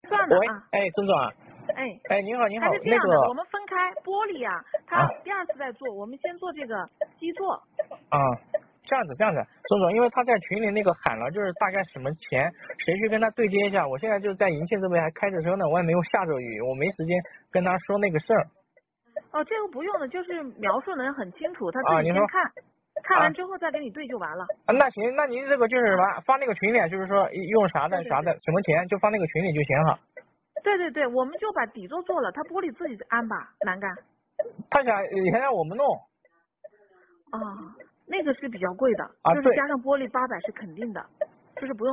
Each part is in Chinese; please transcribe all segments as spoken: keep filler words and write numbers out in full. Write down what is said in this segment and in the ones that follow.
喂， 算的啊。 哎，曾总啊。 哎。 哎，您好，您好。 它是这样的， 那个我们分开玻璃啊，它第二次再做，我们先做这个基座。 啊，这样子，这样子，曾总，因为他在群里那个喊了，就是大概什么钱，谁去跟他对接一下。我现在就在银庆这边还开着车呢，我也没有下着雨，我没时间跟他说那个事儿。 哦，这个不用的，就是描述能很清楚，他啊，您说。 自己先看，看完之后再给你对就完了。 啊，那行，那您这个就是发发那个群里，就是说用啥的对对对啥的什么钱，就发那个群里就行哈。 对对对，我们就把底座做了，他玻璃自己安吧，栏杆。 他想也让我们弄。 啊、哦，那个是比较贵的， 啊、 就是加上玻璃八百是肯定的，就是不用。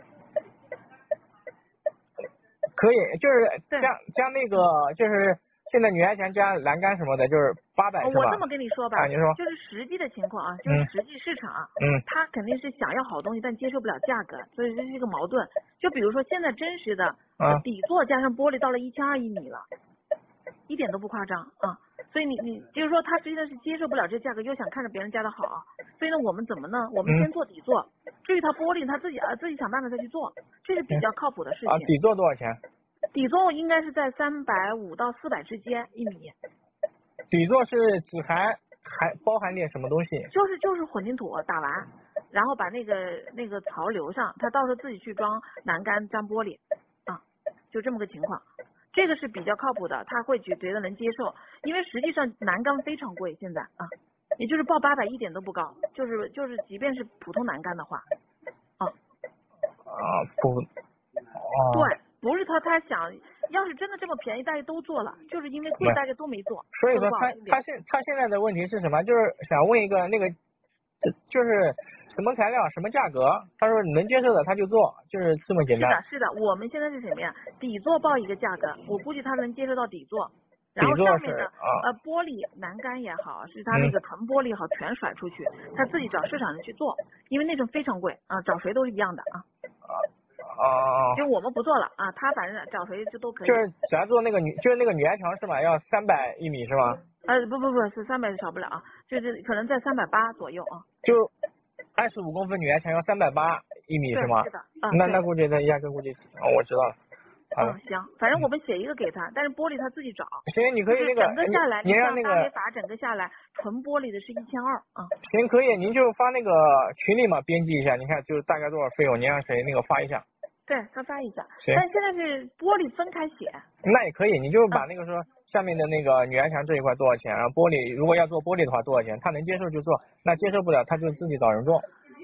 可以，就是加加那个就是现在女孩墙加栏杆什么的，就是八百是吧？ 我这么跟你说吧， 啊，你说。 就是实际的情况啊，就是实际市场， 嗯， 他肯定是想要好东西，但接受不了价格，所以这是一个矛盾。就比如说现在真实的、 啊、 底座加上玻璃到了一千二一米了，一点都不夸张啊。所以你你就是说他实际上是接受不了这价格，又想看着别人家的好，所以呢我们怎么呢？我们先做底座，嗯、至于他玻璃他自己啊自己想办法再去做，这是比较靠谱的事情。 啊，底座多少钱？ 底座应该是在三百五到四百之间一米。 底座是只含还包含点什么东西？ 就是就是混凝土打完，然后把那个那个槽留上，他到时候自己去装栏杆粘玻璃啊，就这么个情况。这个是比较靠谱的，他会觉觉得能接受，因为实际上栏杆非常贵现在啊，也就是报八百一点都不高，就是就是即便是普通栏杆的话，啊啊不，哦， 对，不是他他想要是真的这么便宜，大家都做了，就是因为贵大家都没做。 所以说他他现他现在的问题是什么？就是想问一个那个，就是什么材料什么价格？他说能接受的他就做，就是这么简单。 是的，是的，我们现在是什么呀？底座报一个价格，我估计他能接受到底座，然后上面的、 啊、 呃玻璃栏杆也好，是他那个纯玻璃也好，全甩出去，他自己找市场人去做，因为那种非常贵啊，找谁都是一样的啊。 啊， 就我们不做了啊，他反正找谁就都可以。 就是咱做那个女，就是那个女挨墙是吧？要三百一米是吧？ 呃，不不不是三百少不了啊，就是可能在三百八左右啊。 就二十五公分女挨墙要三百八一米是吗？ 是的，啊、 那那估计他压根估计，哦，我知道了。 嗯，行，反正我们写一个给他，但是玻璃他自己找。 行，你可以那个， 整个下来， 你让那个大黑法整个下来，纯玻璃的是一千二啊。 行，可以，您就发那个群里嘛，编辑一下，你看就是大概多少费用，您让谁那个发一下。 对，他发一下。 行。 但现在是玻璃分开写。 那也可以，你就把那个说下面的那个女挨墙这一块多少钱，然后玻璃如果要做玻璃的话多少钱，他能接受就做，那接受不了他就自己找人做。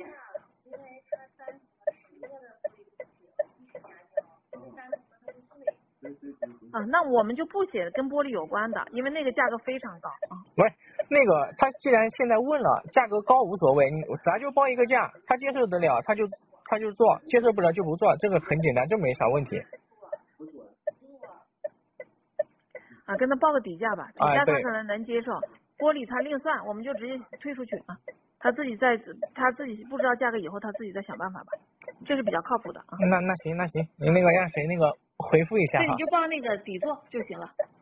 啊，那我们就不写跟玻璃有关的，因为那个价格非常高啊。 不是，那个他既然现在问了，价格高无所谓，你咱就报一个价，他接受得了他就他就做，接受不了就不做，这个很简单，这没啥问题。 啊，跟他报个底价吧，底价啊、 他可能能接受，玻璃他另算，我们就直接推出去啊。他自己在他自己不知道价格以后，他自己再想办法吧，这是比较靠谱的啊。 那那行那行，你那个让谁那个回复一下哈。 对，你就报那个底座就行了。